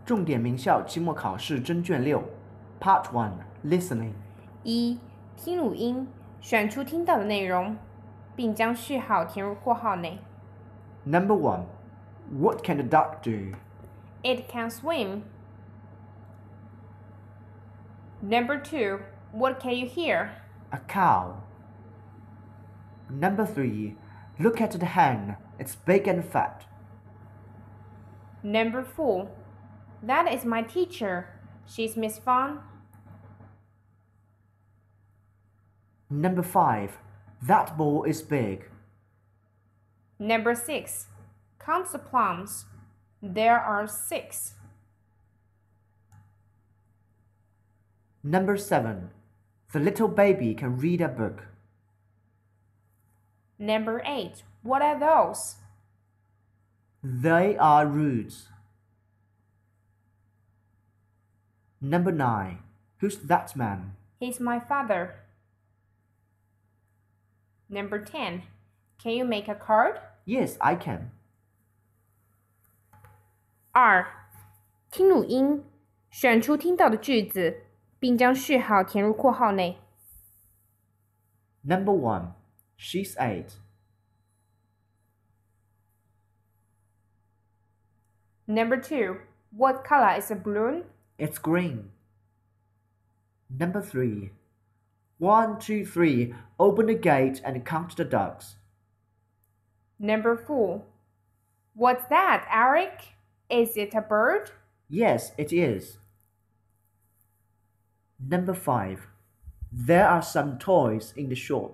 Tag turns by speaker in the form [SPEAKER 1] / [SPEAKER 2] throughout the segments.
[SPEAKER 1] 重点名校期末考试真卷6 Part 1 Listening
[SPEAKER 2] 1. 听录音，选出听到的内容，并将序号填入括号内。
[SPEAKER 1] Number 1. What can the duck do?
[SPEAKER 2] It can swim. Number 2. What can you hear?
[SPEAKER 1] A cow. Number 3. Look at the hen. It's big and fat.
[SPEAKER 2] Number 4. That is my teacher. She's Miss Fun.
[SPEAKER 1] Number 5. That ball is big.
[SPEAKER 2] Number 6. Count the plums. There are 6.
[SPEAKER 1] Number 7. The little baby can read a book.
[SPEAKER 2] Number 8. What are those?
[SPEAKER 1] They are roots. Number 9. Who's that man?
[SPEAKER 2] He's my father. Number 10. Can you make a card?
[SPEAKER 1] Yes, I can.
[SPEAKER 2] 2. 听录音，选出听到的句子，并将序号填入括号内。
[SPEAKER 1] Number 1. She's 8.
[SPEAKER 2] Number 2. What color is a balloon?
[SPEAKER 1] It's green. Number 3. 1, 2, 3. Open the gate and count the ducks.
[SPEAKER 2] Number 4. What's that, Eric? Is it a bird?
[SPEAKER 1] Yes, it is. Number 5. There are some toys in the shop.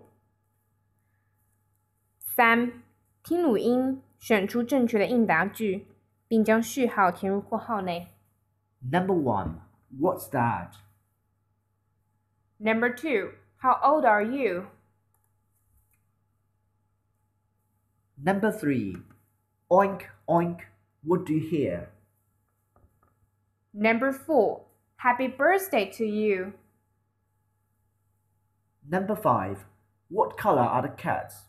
[SPEAKER 2] 3. 听录音，选出正确的应答句，并将序号填入括号内。
[SPEAKER 1] Number 1. What's that?
[SPEAKER 2] Number 2. How old are you?
[SPEAKER 1] Number 3. Oink, oink. What do you hear?
[SPEAKER 2] Number 4. Happy birthday to you.
[SPEAKER 1] Number 5. What color are the cats?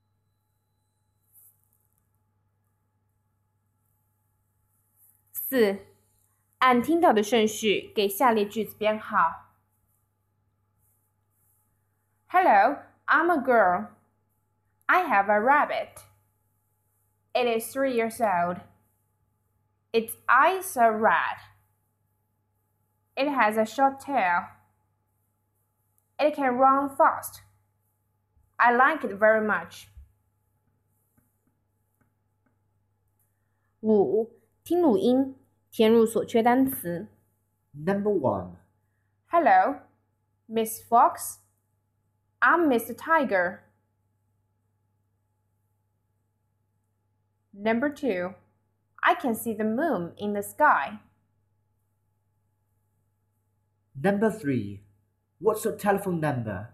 [SPEAKER 2] 4. 按听到的顺序给下列句子编号。Hello, I'm a girl. I have a rabbit. It is 3 years old. Its eyes are red. It has a short tail. It can run fast. I like it very much. 5. 听录音，填入所缺单词。
[SPEAKER 1] Number 1.
[SPEAKER 2] Hello, Miss Fox. I'm Mr. Tiger. Number 2. I can see the moon in the sky.
[SPEAKER 1] Number 3. What's your telephone number?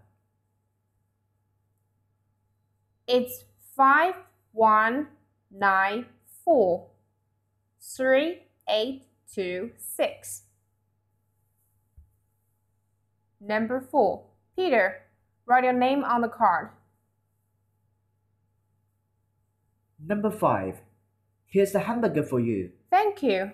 [SPEAKER 2] It's 51943826. Number 4. Peter, write your name on the card.
[SPEAKER 1] Number 5. Here's a hamburger for you.
[SPEAKER 2] Thank you.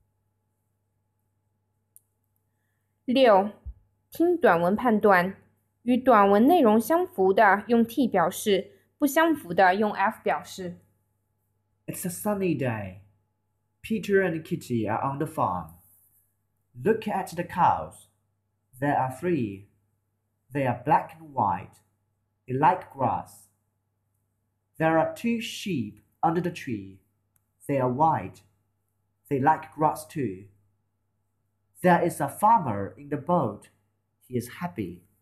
[SPEAKER 2] 6. 听短文判断，与短文内容相符的用 T 表示，不相符的用 F 表示。
[SPEAKER 1] It's a sunny day. Peter and Kitty are on the farm. Look at the cows. There are 3. They are black and white. They like grass. There are 2 sheep under the tree. They are white. They like grass too. There is a farmer in the boat. He is happy.